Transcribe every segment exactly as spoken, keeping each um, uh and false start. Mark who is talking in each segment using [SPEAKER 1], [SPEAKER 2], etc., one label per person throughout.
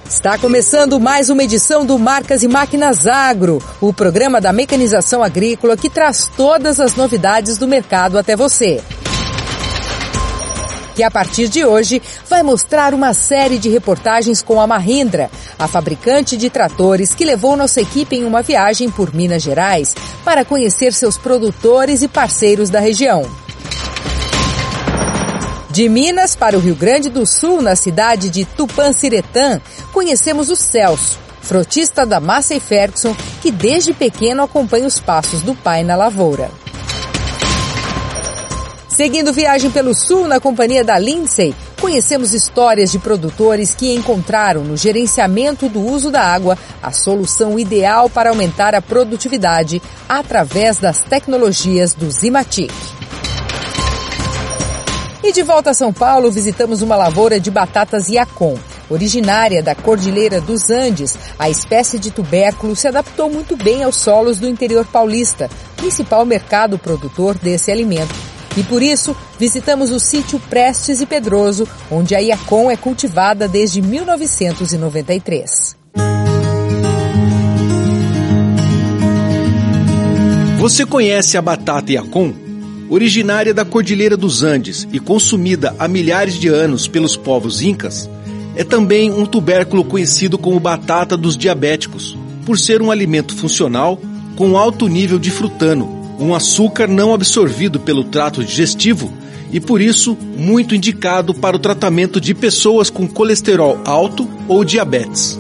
[SPEAKER 1] Está começando mais uma edição do Marcas e Máquinas Agro, o programa da mecanização agrícola que traz todas as novidades do mercado até você. Que a partir de hoje vai mostrar uma série de reportagens com a Mahindra, a fabricante de tratores que levou nossa equipe em uma viagem por Minas Gerais para conhecer seus produtores e parceiros da região. De Minas para o Rio Grande do Sul, na cidade de Tupanciretã, conhecemos o Celso, frotista da Massey Ferguson, que desde pequeno acompanha os passos do pai na lavoura. Seguindo viagem pelo sul na companhia da Lindsay, conhecemos histórias de produtores que encontraram no gerenciamento do uso da água a solução ideal para aumentar a produtividade através das tecnologias do Zimatic. E de volta a São Paulo, visitamos uma lavoura de batatas Yacon. Originária da Cordilheira dos Andes, a espécie de tubérculo se adaptou muito bem aos solos do interior paulista, principal mercado produtor desse alimento. E por isso, visitamos o sítio Prestes e Pedroso, onde a Yacon é cultivada desde mil novecentos e noventa e três.
[SPEAKER 2] Você conhece a batata Yacon? Originária da Cordilheira dos Andes e consumida há milhares de anos pelos povos incas, é também um tubérculo conhecido como batata dos diabéticos, por ser um alimento funcional com alto nível de frutano, um açúcar não absorvido pelo trato digestivo e, por isso, muito indicado para o tratamento de pessoas com colesterol alto ou diabetes.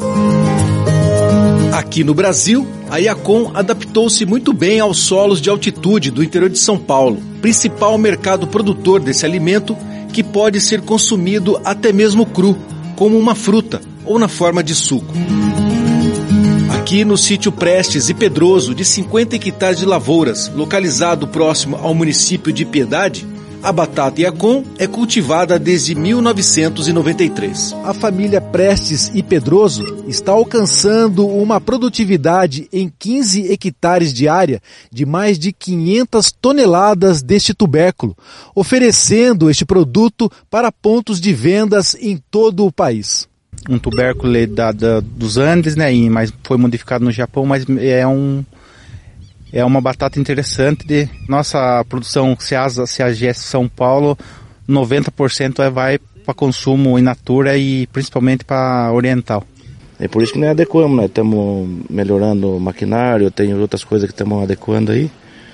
[SPEAKER 2] Aqui no Brasil, a Yacon adaptou-se muito bem aos solos de altitude do interior de São Paulo, principal mercado produtor desse alimento que pode ser consumido até mesmo cru, como uma fruta ou na forma de suco. Aqui no sítio Prestes e Pedroso, de cinquenta hectares de lavouras, localizado próximo ao município de Piedade, a batata Yacon é cultivada desde mil novecentos e noventa e três.
[SPEAKER 3] A família Prestes e Pedroso está alcançando uma produtividade em quinze hectares de área de mais de quinhentas toneladas deste tubérculo, oferecendo este produto para pontos de vendas em todo o país.
[SPEAKER 4] Um tubérculo da, da, dos Andes, né, mas foi modificado no Japão, mas é um... É uma batata interessante. De nossa produção Ceasa, Ceagest São Paulo, noventa por cento vai para consumo in natura e principalmente para oriental.
[SPEAKER 5] É por isso que nós adequamos, né? Estamos melhorando o maquinário, tem outras coisas que estamos adequando aí.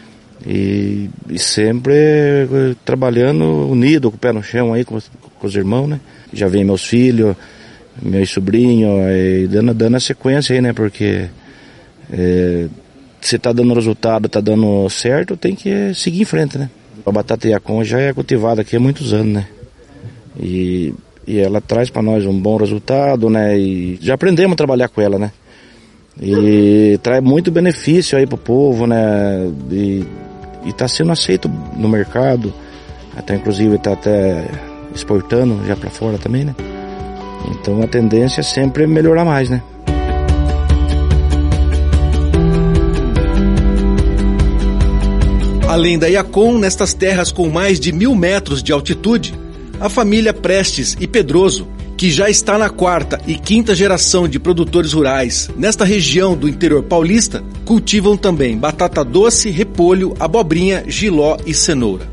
[SPEAKER 5] E, e sempre trabalhando unido, com o pé no chão aí, com os, com os irmãos, né? Já vem meus filhos, meus sobrinhos, e dando, dando a sequência aí, né? Porque... É, se está dando resultado, está dando certo, tem que seguir em frente, né? A batata Yacon já é cultivada aqui há muitos anos, né? E, e ela traz para nós um bom resultado, né? E já aprendemos a trabalhar com ela, né? E traz muito benefício aí pro povo, né? E está sendo aceito no mercado, até inclusive está até exportando já para fora também, né? Então a tendência é sempre melhorar mais, né?
[SPEAKER 2] Além da Yacon, nestas terras com mais de mil metros de altitude, a família Prestes e Pedroso, que já está na quarta e quinta geração de produtores rurais nesta região do interior paulista, cultivam também batata doce, repolho, abobrinha, jiló e cenoura.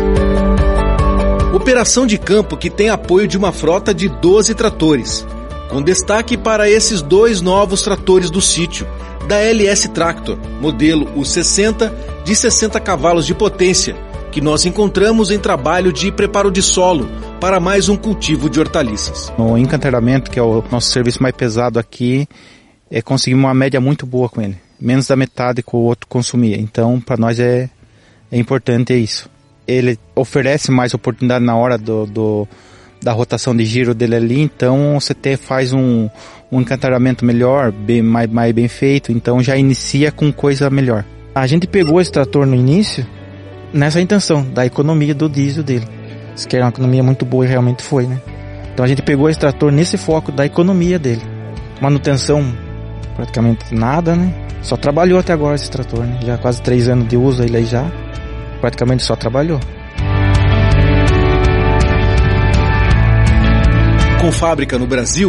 [SPEAKER 2] Operação de campo que tem apoio de uma frota de doze tratores, com destaque para esses dois novos tratores do sítio, da L S Tractor, modelo U sessenta, de sessenta cavalos de potência, que nós encontramos em trabalho de preparo de solo para mais um cultivo de hortaliças.
[SPEAKER 4] No encantaramento, que é o nosso serviço mais pesado aqui, é, conseguimos uma média muito boa com ele, menos da metade que o outro consumia. Então, para nós é, é importante é isso. Ele oferece mais oportunidade na hora do, do, da rotação de giro dele ali, então você te, faz um, um encantaramento melhor, bem, mais, mais bem feito, então já inicia com coisa melhor.
[SPEAKER 6] A gente pegou esse trator no início nessa intenção da economia do diesel dele. Isso que era uma economia muito boa e realmente foi, né? Então a gente pegou esse trator nesse foco da economia dele. Manutenção praticamente nada, né? Só trabalhou até agora esse trator, né? Já quase três anos de uso ele aí já. Praticamente só trabalhou.
[SPEAKER 2] Com fábrica no Brasil,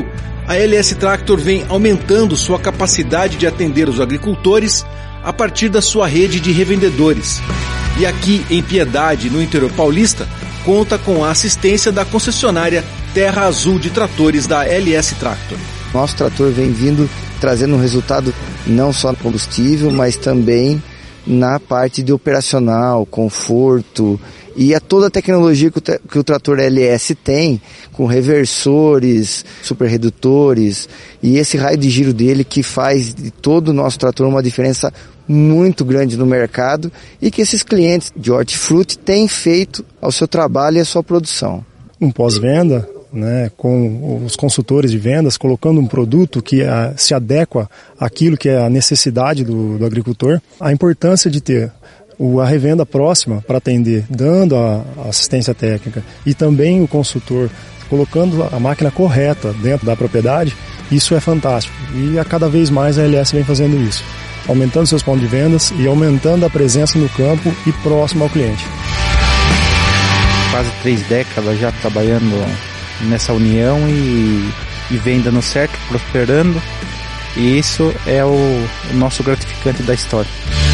[SPEAKER 2] a L S Tractor vem aumentando sua capacidade de atender os agricultores a partir da sua rede de revendedores. E aqui em Piedade, no interior paulista, conta com a assistência da concessionária Terra Azul de Tratores da L S Tractor.
[SPEAKER 7] Nosso trator vem vindo trazendo um resultado não só no combustível, mas também na parte de operacional, conforto e a toda a tecnologia que o, que o trator L S tem, com reversores, superredutores e esse raio de giro dele que faz de todo o nosso trator uma diferença muito grande no mercado e que esses clientes de hortifruti têm feito ao seu trabalho e à sua produção.
[SPEAKER 8] Um pós-venda, né, com os consultores de vendas, colocando um produto que a, se adequa àquilo que é a necessidade do, do agricultor, a importância de ter o, a revenda próxima para atender, dando a, a assistência técnica e também o consultor colocando a máquina correta dentro da propriedade, isso é fantástico. E a cada vez mais a L S vem fazendo isso, aumentando seus pontos de vendas e aumentando a presença no campo e próximo ao cliente.
[SPEAKER 4] Quase três décadas já trabalhando nessa união e, e vem dando certo, prosperando, e isso é o, o nosso gratificante da história.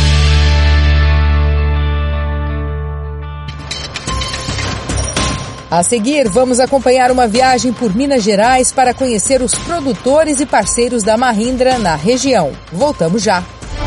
[SPEAKER 1] A seguir, vamos acompanhar uma viagem por Minas Gerais para conhecer os produtores e parceiros da Mahindra na região. Voltamos já.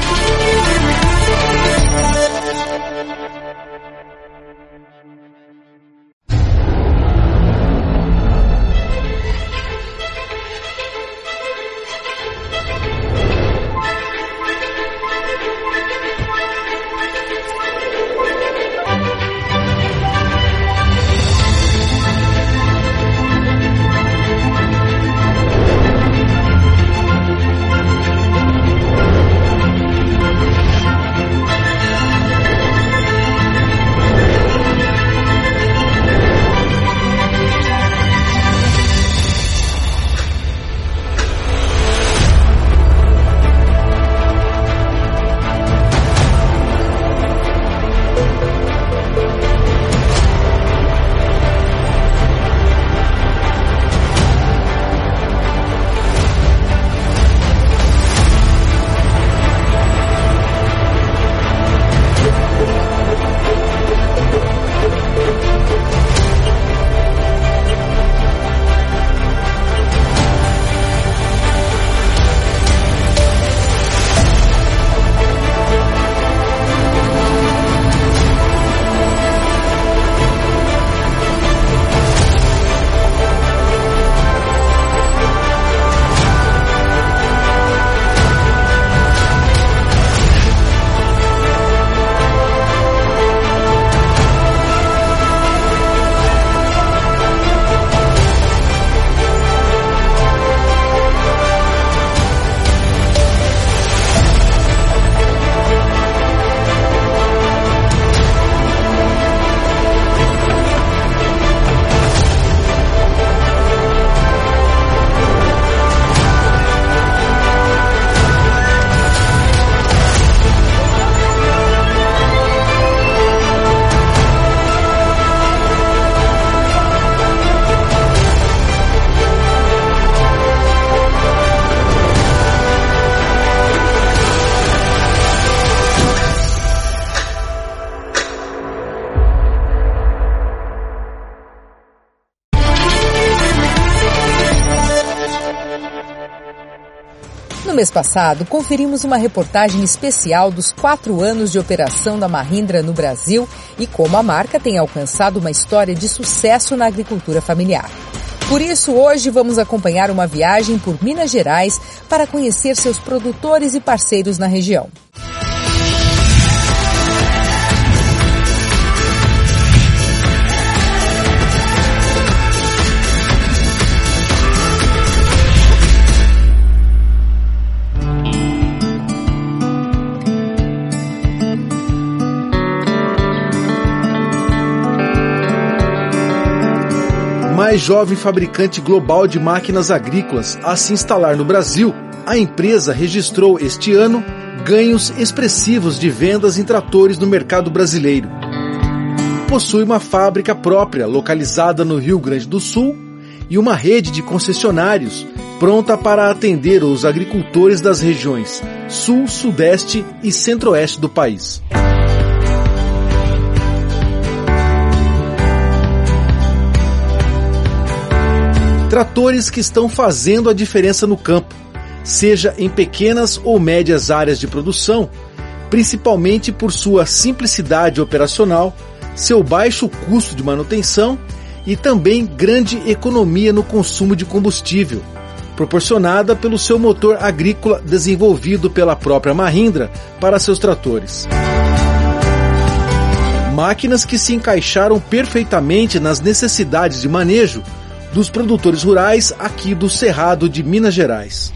[SPEAKER 1] No mês passado, conferimos uma reportagem especial dos quatro anos de operação da Mahindra no Brasil e como a marca tem alcançado uma história de sucesso na agricultura familiar. Por isso, hoje vamos acompanhar uma viagem por Minas Gerais para conhecer seus produtores e parceiros na região.
[SPEAKER 2] Mais jovem fabricante global de máquinas agrícolas a se instalar no Brasil, a empresa registrou este ano ganhos expressivos de vendas em tratores no mercado brasileiro. Possui uma fábrica própria localizada no Rio Grande do Sul e uma rede de concessionários pronta para atender os agricultores das regiões Sul, Sudeste e Centro-Oeste do país. Tratores que estão fazendo a diferença no campo, seja em pequenas ou médias áreas de produção, principalmente por sua simplicidade operacional, seu baixo custo de manutenção e também grande economia no consumo de combustível, proporcionada pelo seu motor agrícola desenvolvido pela própria Mahindra para seus tratores. Máquinas que se encaixaram perfeitamente nas necessidades de manejo dos produtores rurais aqui do Cerrado de Minas Gerais.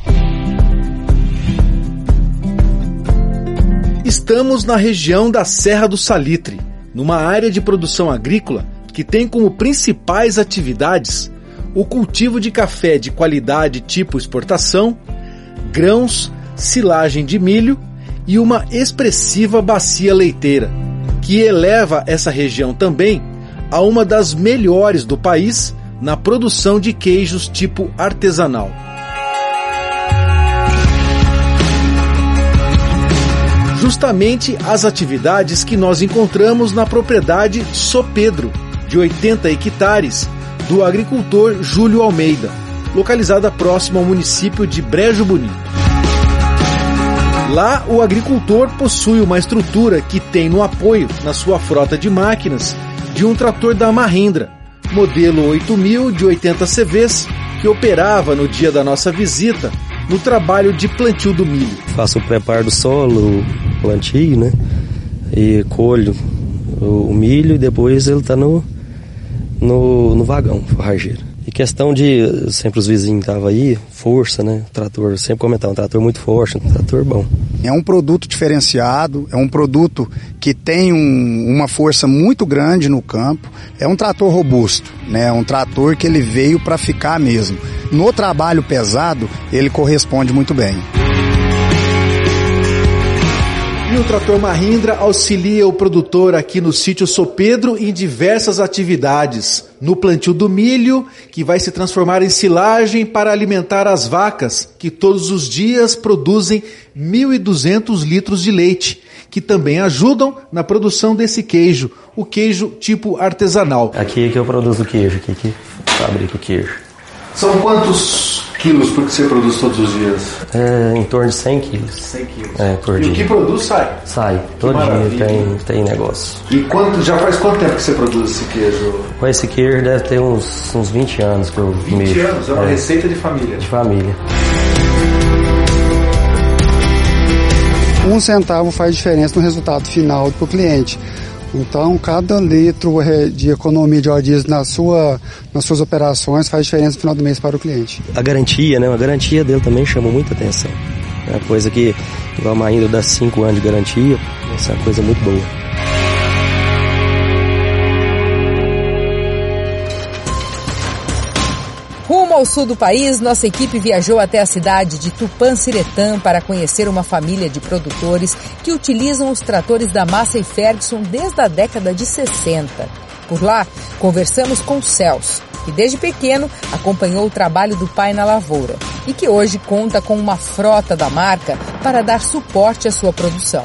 [SPEAKER 2] Estamos na região da Serra do Salitre, numa área de produção agrícola que tem como principais atividades o cultivo de café de qualidade tipo exportação, grãos, silagem de milho e uma expressiva bacia leiteira, que eleva essa região também a uma das melhores do país na produção de queijos tipo artesanal. Justamente as atividades que nós encontramos na propriedade Sô Pedro, de oitenta hectares, do agricultor Júlio Almeida, localizada próximo ao município de Brejo Bonito. Lá, o agricultor possui uma estrutura que tem no apoio, na sua frota de máquinas, de um trator da Mahindra, modelo oito mil de oitenta C Vs, que operava no dia da nossa visita no trabalho de plantio do milho.
[SPEAKER 9] Faço o preparo do solo, plantio, né? E colho o milho e depois ele tá no, no, no vagão, forrageiro. E questão de, sempre os vizinhos estavam aí, força, né? O trator, sempre comentavam, um trator muito forte, um trator bom.
[SPEAKER 10] É um produto diferenciado, é um produto que tem um, uma força muito grande no campo, é um trator robusto, né? É um trator que ele veio para ficar mesmo. No trabalho pesado, ele corresponde muito bem.
[SPEAKER 2] E o trator Mahindra auxilia o produtor aqui no sítio Sô Pedro em diversas atividades. No plantio do milho, que vai se transformar em silagem para alimentar as vacas, que todos os dias produzem mil e duzentos litros de leite, que também ajudam na produção desse queijo, o queijo tipo artesanal.
[SPEAKER 9] Aqui é que eu produzo o queijo, aqui que fabrico o queijo.
[SPEAKER 2] São quantos quilos por que você produz todos os dias?
[SPEAKER 9] É, em torno de cem quilos.
[SPEAKER 2] cem quilos.
[SPEAKER 9] É, por
[SPEAKER 2] e
[SPEAKER 9] dia.
[SPEAKER 2] O que produz sai?
[SPEAKER 9] Sai, todo dia tem, tem negócio.
[SPEAKER 2] E quanto, já faz quanto tempo que você produz esse queijo?
[SPEAKER 9] Com esse queijo deve ter uns, uns vinte anos que eu
[SPEAKER 2] vinte mexo. anos? É uma é. receita de família?
[SPEAKER 9] De família.
[SPEAKER 10] Um centavo faz diferença no resultado final para o cliente. Então, cada litro de economia de óleo diesel na sua, nas suas operações faz diferença no final do mês para o cliente.
[SPEAKER 9] A garantia, né? A garantia dele também chama muita atenção. É uma coisa que, igual a Mahindra dá cinco anos de garantia, essa é uma coisa muito boa.
[SPEAKER 1] Rumo ao sul do país, nossa equipe viajou até a cidade de Tupanciretã para conhecer uma família de produtores que utilizam os tratores da Massey Ferguson desde a década de sessenta. Por lá, conversamos com Celso, que desde pequeno acompanhou o trabalho do pai na lavoura e que hoje conta com uma frota da marca para dar suporte à sua produção.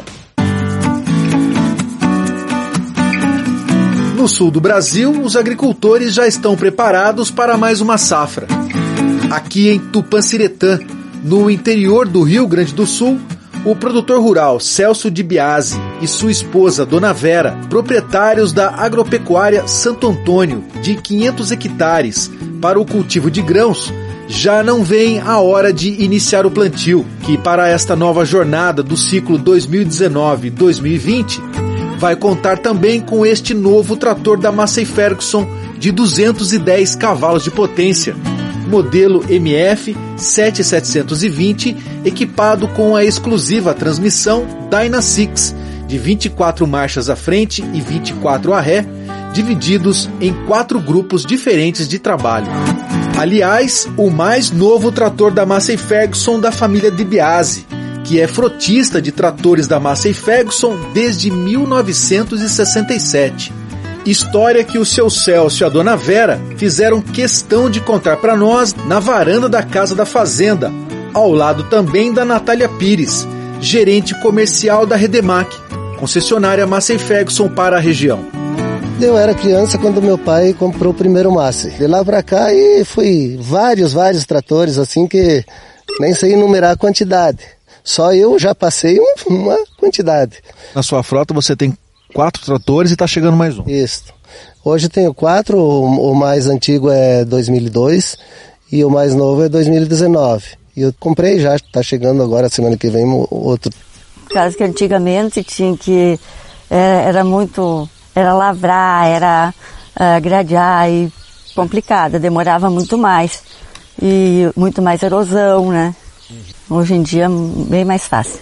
[SPEAKER 2] No sul do Brasil, os agricultores já estão preparados para mais uma safra. Aqui em Tupanciretã, no interior do Rio Grande do Sul, o produtor rural Celso de Biasi e sua esposa Dona Vera, proprietários da agropecuária Santo Antônio, de quinhentos hectares, para o cultivo de grãos, já não veem a hora de iniciar o plantio, que para esta nova jornada do ciclo dois mil e dezenove dois mil e vinte, vai contar também com este novo trator da Massey Ferguson de duzentos e dez cavalos de potência, modelo M F sete mil setecentos e vinte, equipado com a exclusiva transmissão Dyna Six, de vinte e quatro marchas à frente e vinte e quatro à ré, divididos em quatro grupos diferentes de trabalho. Aliás, o mais novo trator da Massey Ferguson da família de Biasi, que é frotista de tratores da Massey Ferguson desde mil novecentos e sessenta e sete. História que o seu Celso e a dona Vera fizeram questão de contar para nós na varanda da Casa da Fazenda, ao lado também da Natália Pires, gerente comercial da Redemac, concessionária Massey Ferguson para a região.
[SPEAKER 11] Eu era criança quando meu pai comprou o primeiro Massey. De lá para cá e fui vários, vários tratores assim que nem sei enumerar a quantidade. Só eu já passei uma quantidade.
[SPEAKER 3] Na sua frota você tem quatro tratores e está chegando mais um.
[SPEAKER 11] Isso. Hoje tenho quatro, o mais antigo é dois mil e dois e o mais novo é dois mil e dezenove. E eu comprei já, está chegando agora, semana que vem, outro.
[SPEAKER 12] Caso que antigamente tinha que, era, era muito, era lavrar, era uh, gradear e complicado, demorava muito mais. E muito mais erosão, né? Hoje em dia, bem mais fácil.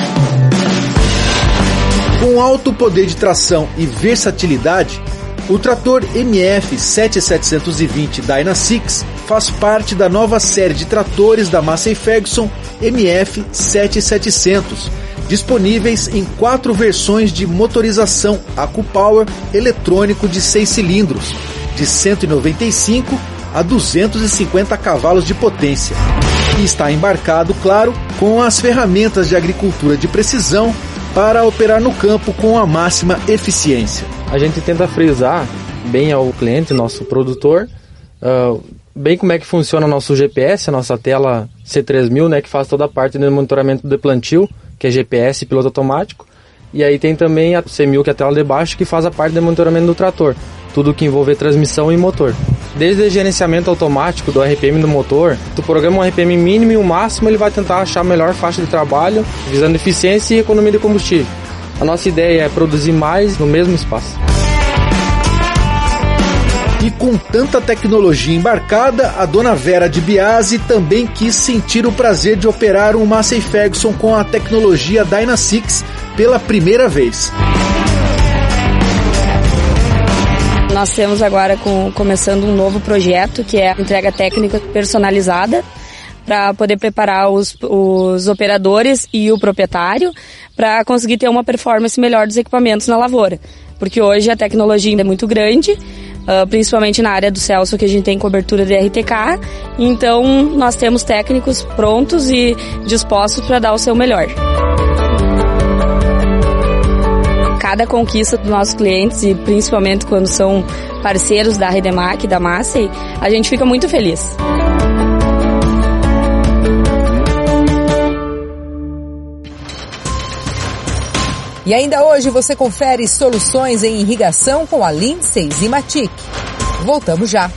[SPEAKER 2] Com alto poder de tração e versatilidade, o trator M F sete mil setecentos e vinte Dynasix faz parte da nova série de tratores da Massey Ferguson M F sete mil e setecentos, disponíveis em quatro versões de motorização AccuPower eletrônico de seis cilindros, de cento e noventa e cinco a duzentos e cinquenta cavalos de potência. E está embarcado, claro, com as ferramentas de agricultura de precisão para operar no campo com a máxima eficiência.
[SPEAKER 13] A gente tenta frisar bem ao cliente, nosso produtor, uh, bem como é que funciona nosso G P S, a nossa tela C três mil, né, que faz toda a parte do monitoramento do plantio, que é G P S e piloto automático. E aí tem também a C mil, que é a tela de baixo, que faz a parte do monitoramento do trator, tudo que envolve transmissão e motor. Desde o gerenciamento automático do R P M do motor, tu programa um R P M mínimo e o máximo ele vai tentar achar a melhor faixa de trabalho, visando eficiência e economia de combustível. A nossa ideia é produzir mais no mesmo espaço.
[SPEAKER 2] E com tanta tecnologia embarcada, a dona Vera de Biasi também quis sentir o prazer de operar um Massey Ferguson com a tecnologia Dynasix pela primeira vez.
[SPEAKER 14] Nós temos agora com, começando um novo projeto, que é a entrega técnica personalizada, para poder preparar os, os operadores e o proprietário para conseguir ter uma performance melhor dos equipamentos na lavoura. Porque hoje a tecnologia ainda é muito grande, uh, principalmente na área do Celso, que a gente tem cobertura de R T K, então nós temos técnicos prontos e dispostos para dar o seu melhor. Cada conquista dos nossos clientes, e principalmente quando são parceiros da Redemac e da Massey, a gente fica muito feliz.
[SPEAKER 1] E ainda hoje você confere soluções em irrigação com a Lindsay Zimatic. Voltamos já.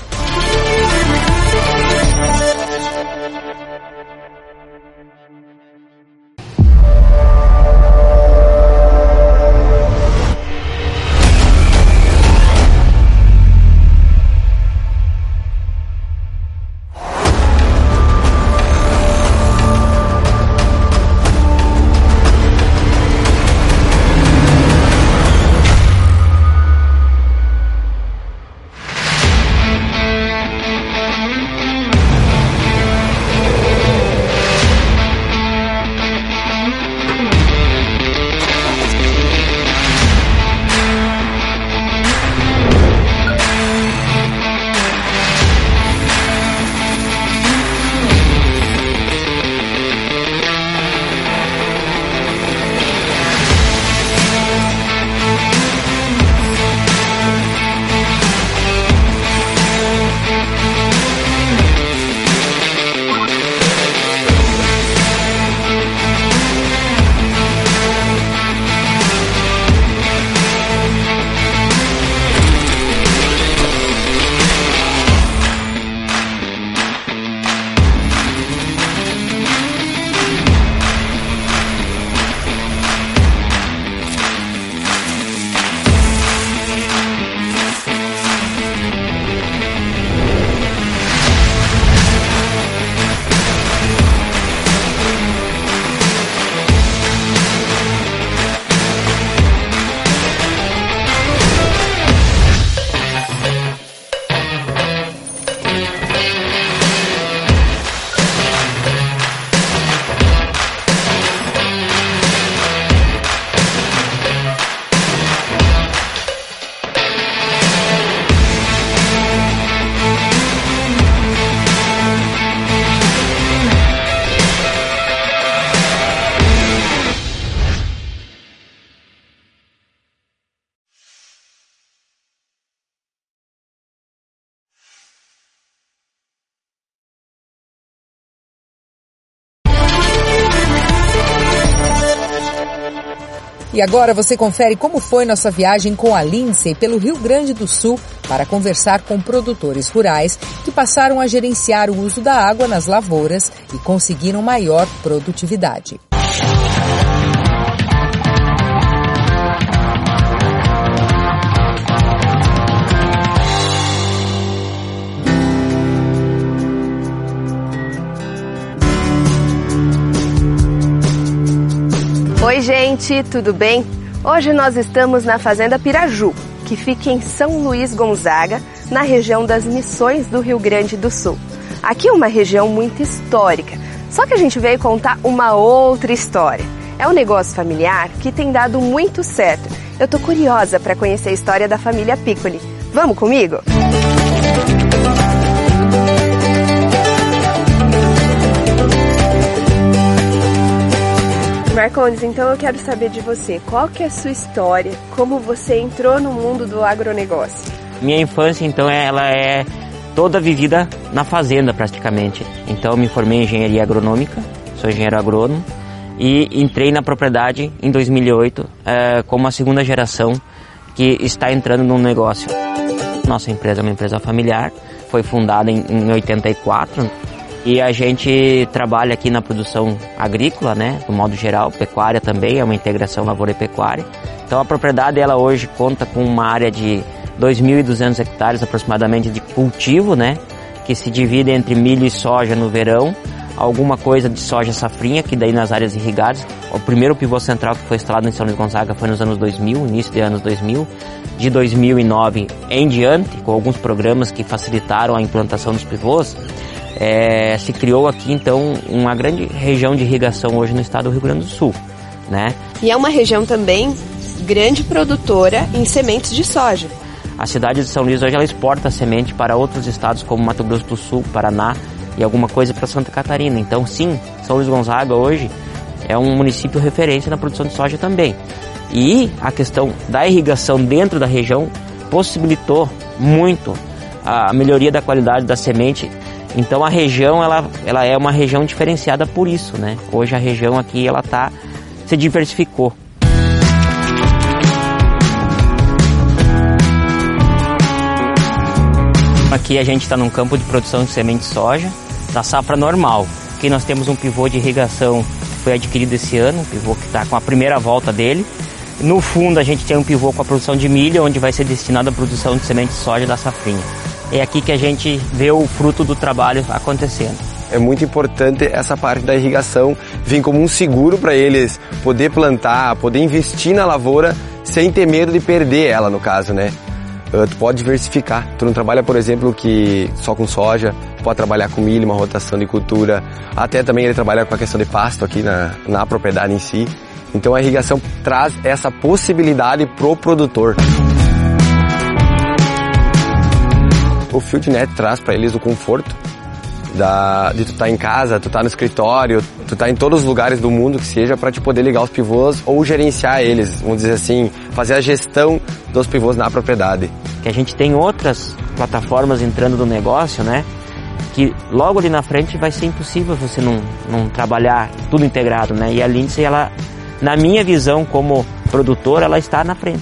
[SPEAKER 1] E agora você confere como foi nossa viagem com a Lindsay pelo Rio Grande do Sul para conversar com produtores rurais que passaram a gerenciar o uso da água nas lavouras e conseguiram maior produtividade.
[SPEAKER 15] Oi gente, tudo bem? Hoje nós estamos na Fazenda Piraju, que fica em São Luís Gonzaga, na região das Missões do Rio Grande do Sul. Aqui é uma região muito histórica, só que a gente veio contar uma outra história. É um negócio familiar que tem dado muito certo. Eu tô curiosa para conhecer a história da família Piccoli. Vamos comigo? Marcondes, então eu quero saber de você, qual que é a sua história, como você entrou no mundo do agronegócio?
[SPEAKER 16] Minha infância, então, ela é toda vivida na fazenda, praticamente. Então eu me formei em engenharia agronômica, sou engenheiro agrônomo, e entrei na propriedade em dois mil e oito é, como a segunda geração que está entrando no negócio. Nossa empresa é uma empresa familiar, foi fundada em, em oitenta e quatro, e a gente trabalha aqui na produção agrícola, né, do modo geral, pecuária também, é uma integração lavoura e pecuária. Então a propriedade ela hoje conta com uma área de dois mil e duzentos hectares aproximadamente de cultivo, né, que se divide entre milho e soja no verão, alguma coisa de soja safrinha, que daí nas áreas irrigadas. O primeiro pivô central que foi instalado em São Luís Gonzaga foi nos anos dois mil, início de anos dois mil. De dois mil e nove em diante, com alguns programas que facilitaram a implantação dos pivôs, É, se criou aqui então uma grande região de irrigação hoje no estado do Rio Grande do Sul, né?
[SPEAKER 15] E é uma região também grande produtora em sementes de soja.
[SPEAKER 16] A cidade de São Luís hoje ela exporta semente para outros estados como Mato Grosso do Sul, Paraná e alguma coisa para Santa Catarina. Então sim, São Luís Gonzaga hoje é um município referência na produção de soja também. E a questão da irrigação dentro da região possibilitou muito a melhoria da qualidade da semente. Então a região ela, ela é uma região diferenciada por isso, né? Hoje a região aqui ela tá, se diversificou. Aqui a gente está num campo de produção de semente de soja, da safra normal. Aqui nós temos um pivô de irrigação que foi adquirido esse ano, um pivô que está com a primeira volta dele. No fundo a gente tem um pivô com a produção de milho, onde vai ser destinado à produção de semente de soja da safrinha. É aqui que a gente vê o fruto do trabalho acontecendo.
[SPEAKER 17] É muito importante essa parte da irrigação vir como um seguro para eles poder plantar, poder investir na lavoura sem ter medo de perder ela, no caso, né? Tu pode diversificar. Tu não trabalha, por exemplo, que só com soja, pode trabalhar com milho, uma rotação de cultura. Até também ele trabalha com a questão de pasto aqui na, na propriedade em si. Então a irrigação traz essa possibilidade pro produtor. O FieldNet traz para eles o conforto da, de tu estar tá em casa, tu estar tá no escritório, tu estar tá em todos os lugares do mundo que seja para te poder ligar os pivôs ou gerenciar eles, vamos dizer assim, fazer a gestão dos pivôs na propriedade.
[SPEAKER 16] Que a gente tem outras plataformas entrando no negócio, né? Que logo ali na frente vai ser impossível você não, não trabalhar tudo integrado, né? E a Lindsay, ela, na minha visão como produtor, ela está na frente.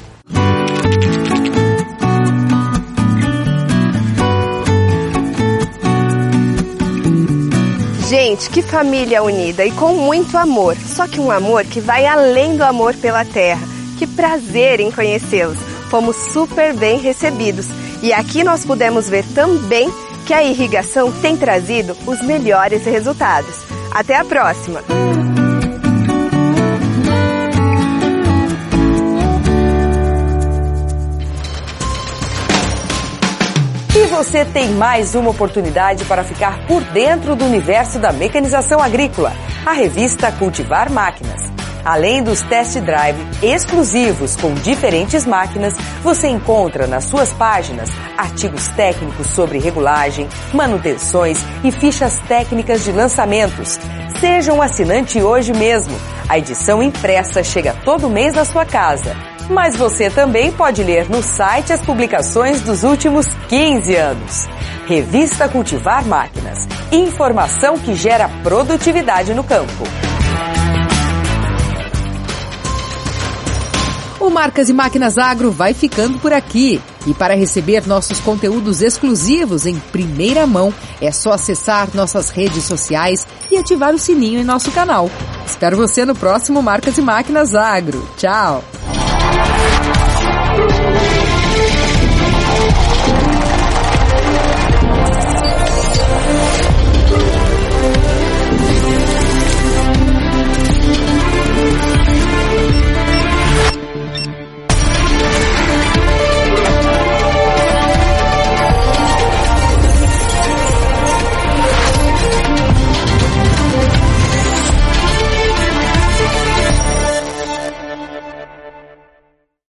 [SPEAKER 15] Gente, que família unida e com muito amor. Só que um amor que vai além do amor pela terra. Que prazer em conhecê-los. Fomos super bem recebidos. E aqui nós pudemos ver também que a irrigação tem trazido os melhores resultados. Até a próxima!
[SPEAKER 1] E você tem mais uma oportunidade para ficar por dentro do universo da mecanização agrícola, a revista Cultivar Máquinas. Além dos test drive exclusivos com diferentes máquinas, você encontra nas suas páginas artigos técnicos sobre regulagem, manutenções e fichas técnicas de lançamentos. Seja um assinante hoje mesmo. A edição impressa chega todo mês na sua casa. Mas você também pode ler no site as publicações dos últimos quinze anos. Revista Cultivar Máquinas. Informação que gera produtividade no campo. O Marcas e Máquinas Agro vai ficando por aqui. E para receber nossos conteúdos exclusivos em primeira mão, é só acessar nossas redes sociais e ativar o sininho em nosso canal. Espero você no próximo Marcas e Máquinas Agro. Tchau!